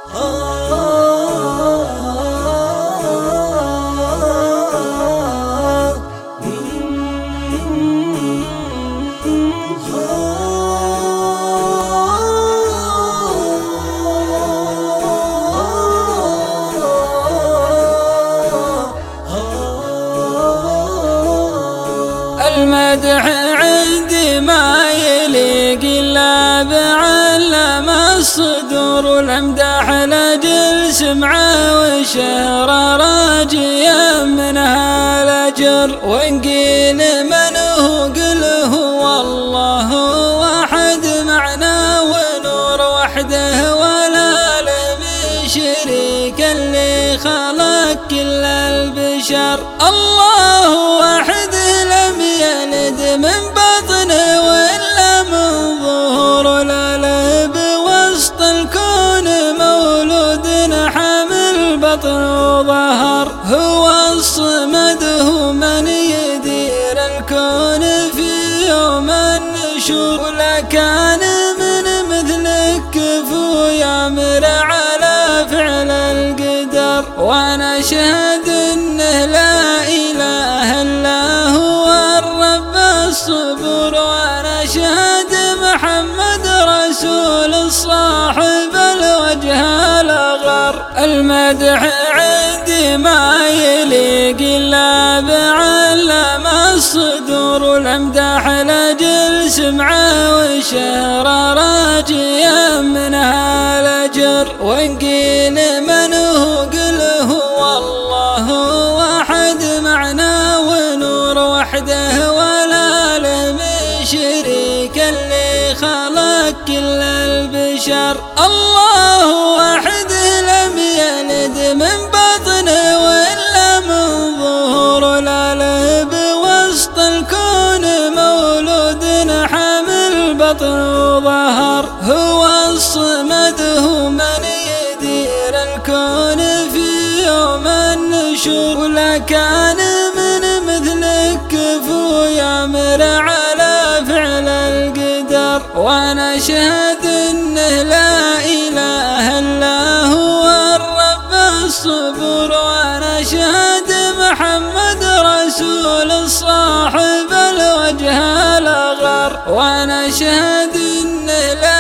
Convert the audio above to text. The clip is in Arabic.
المدح عندي ما يليق إلا بعلم الصدور، والامدح لأجل سمعة وشهرة راجيا منها الأجر. وإن قيل من هو قل هو الله واحد معنى ونور وحده ولا له شريك اللي خلق كل البشر. الله واحد لم يلد من بطنه وإلا من ظهور، لا له بوسط الكون مولود حمل بطن وظهر. هو الصمد هو من يدير الكون في يوم النشور، ولا كان من مثلك كفو يأمر على فعل القدر. وانا اشهد انه لا اله الا هو الرب الصبور، وانا اشهد محمد رسول الصاحب الوجه الاغر. المدح عندي ما يليق الا بعلم الصدور، والامدح لاجل سمعه وشهرة راجيا منها الاجر. وان قيل من هو قل هو الله واحد معنى ونور وحده ولا له شريك اللي خلق كل البشر. الله واحد لم يلد من بطنه وإلا من ظهور، لا له بوسط الكون مولود حمل بطن وظهر. هو الصمد هو من يدير الكون في يوم النشور، ولا كان من مثلك كفو يأمر على فعل القدر. وانا اشهد انه لا اله الا هو الرب الصبور، وانا اشهد محمد رسول الصاحب الوجه الاغر. وانا اشهد انه لا